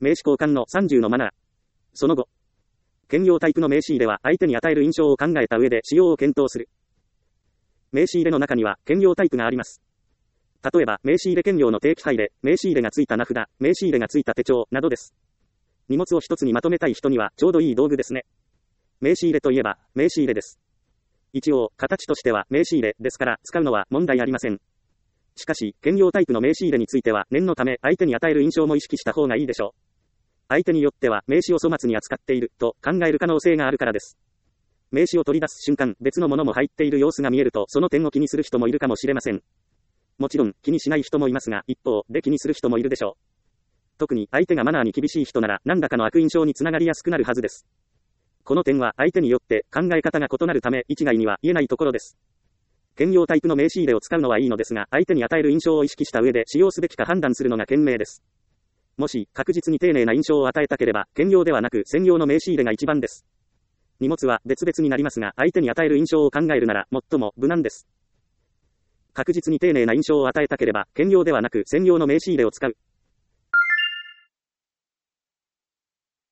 名詞交換の30のマナー。その後、兼用タイプの名詞入れは相手に与える印象を考えた上で使用を検討する。名詞入れの中には兼用タイプがあります。例えば、名詞入れ兼用の定期配列、名詞入れがついた名札、名詞入れがついた手帳などです。荷物を一つにまとめたい人にはちょうどいい道具ですね。名詞入れといえば、名詞入れです。一応、形としては名詞入れですから使うのは問題ありません。しかし、兼用タイプの名詞入れについては念のため相手に与える印象も意識した方がいいでしょう。相手によっては名詞を粗末に扱っていると考える可能性があるからです。名詞を取り出す瞬間、別のものも入っている様子が見えるとその点を気にする人もいるかもしれません。もちろん気にしない人もいますが、一方で気にする人もいるでしょう。特に相手がマナーに厳しい人なら何らかの悪印象につながりやすくなるはずです。この点は相手によって考え方が異なるため一概には言えないところです。兼用タイプの名詞入れを使うのはいいのですが、相手に与える印象を意識した上で使用すべきか判断するのが賢明です。もし確実に丁寧な印象を与えたければ、兼用ではなく専用の名詞入れが一番です。荷物は別々になりますが、相手に与える印象を考えるなら最も無難です。確実に丁寧な印象を与えたければ、兼用ではなく専用の名詞入れを使う。